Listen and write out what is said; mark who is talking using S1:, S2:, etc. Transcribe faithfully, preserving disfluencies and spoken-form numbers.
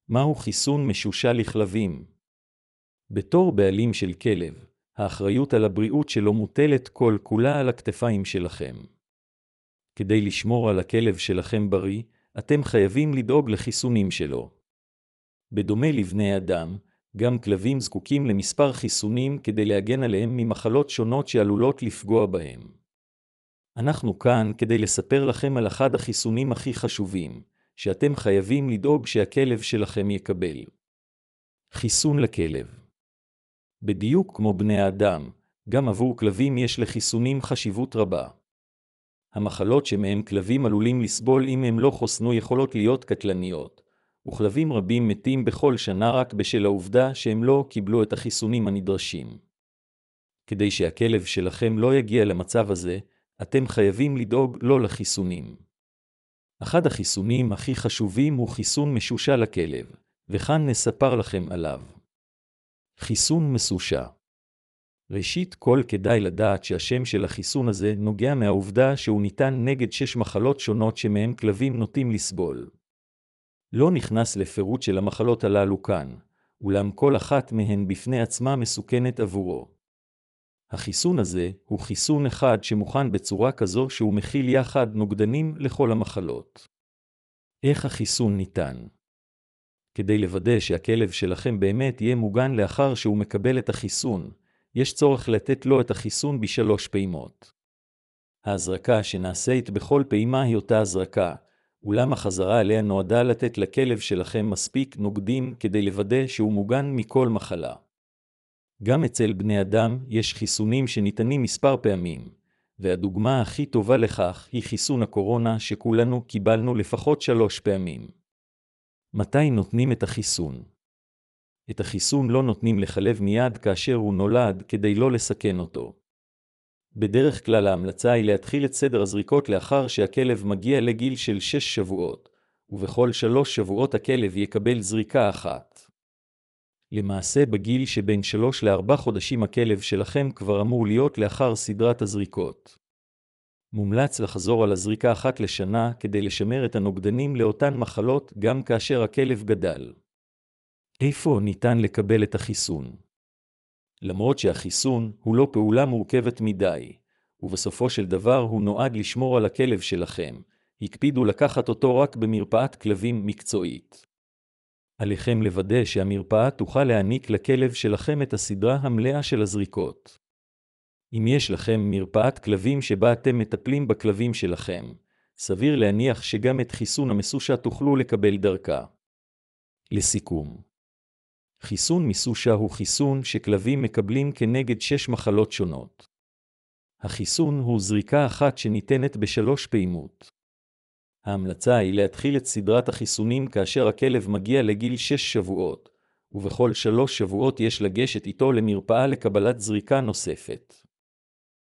S1: מהו חיסון משושל לכלבים? בתור בעלים של כלב, האחריות על הבריאות שלו מוטלת כל כולה על הכתפיים שלכם. כדי לשמור על הכלב שלכם בריא, אתם חייבים לדאוג לחיסונים שלו. בדומה לבני אדם, גם כלבים זקוקים למספר חיסונים כדי להגן עליהם ממחלות שונות שעלולות לפגוע בהם. אנחנו כאן כדי לספר לכם על אחד החיסונים הכי חשובים, שאתם חייבים לדאוג שהכלב שלכם יקבל. חיסון לכלב. בדיוק כמו בני האדם, גם עבור כלבים יש לחיסונים חשיבות רבה. המחלות שמהם כלבים עלולים לסבול אם הם לא חוסנו יכולות להיות קטלניות, וכלבים רבים מתים בכל שנה רק בשל העובדה שהם לא קיבלו את החיסונים הנדרשים. כדי שהכלב שלכם לא יגיע למצב הזה, אתם חייבים לדאוג לו לחיסונים. אחד החיסונים הכי חשובים הוא חיסון משושל לכלב, וכאן נספר לכם עליו. חיסון משושע. ראשית כל כדאי לדעת שהשם של החיסון הזה נוגע מהעובדה שהוא ניתן נגד שש מחלות שונות שמהם כלבים נוטים לסבול. לא נכנס לפירוט של המחלות הללו כאן, אולם כל אחת מהן בפני עצמה מסוכנת עבורו. החיסון הזה הוא חיסון אחד שמוכן בצורה כזו שהוא מכיל יחד נוגדנים לכל המחלות. איך החיסון ניתן? כדי לוודא שהכלב שלכם באמת יהיה מוגן לאחר שהוא מקבל את החיסון, יש צורך לתת לו את החיסון בשלוש פעימות. ההזרקה שנעשית בכל פעימה היא אותה הזרקה, אולם החזרה עליה נועדה לתת לכלב שלכם מספיק נוגדים כדי לוודא שהוא מוגן מכל מחלה. גם אצל בני אדם יש חיסונים שניתנים מספר פעמים, והדוגמה הכי טובה לכך היא חיסון הקורונה שכולנו קיבלנו לפחות שלוש פעמים. מתי נותנים את החיסון? את החיסון לא נותנים לחלב מיד כאשר הוא נולד כדי לא לסכן אותו. בדרך כלל ההמלצה היא להתחיל את סדר הזריקות לאחר שהכלב מגיע לגיל של שש שבועות, ובכל שלוש שבועות הכלב יקבל זריקה אחת. למעשה בגיל שבין שלוש לארבע חודשים הכלב שלכם כבר אמור להיות לאחר סדרת הזריקות. מומלץ לחזור על הזריקה אחת לשנה כדי לשמר את הנוגדנים לאותן מחלות גם כאשר הכלב גדל. איפה ניתן לקבל את החיסון? למרות שהחיסון הוא לא פעולה מורכבת מדי, ובסופו של דבר הוא נועד לשמור על הכלב שלכם, הקפידו לקחת אותו רק במרפאת כלבים מקצועית. עליכם לוודא שהמרפאה תוכל להעניק לכלב שלכם את הסדרה המלאה של הזריקות. אם יש לכם מרפאת כלבים שבה אתם מטפלים בכלבים שלכם, סביר להניח שגם את חיסון המשושע תוכלו לקבל דרכה. לסיכום, חיסון משושע הוא חיסון שכלבים מקבלים כנגד שש מחלות שונות. החיסון הוא זריקה אחת שניתנת בשלוש פעימות. ההמלצה היא להתחיל את סדרת החיסונים כאשר הכלב מגיע לגיל שש שבועות, ובכל שלוש שבועות יש לגשת איתו למרפאה לקבלת זריקה נוספת.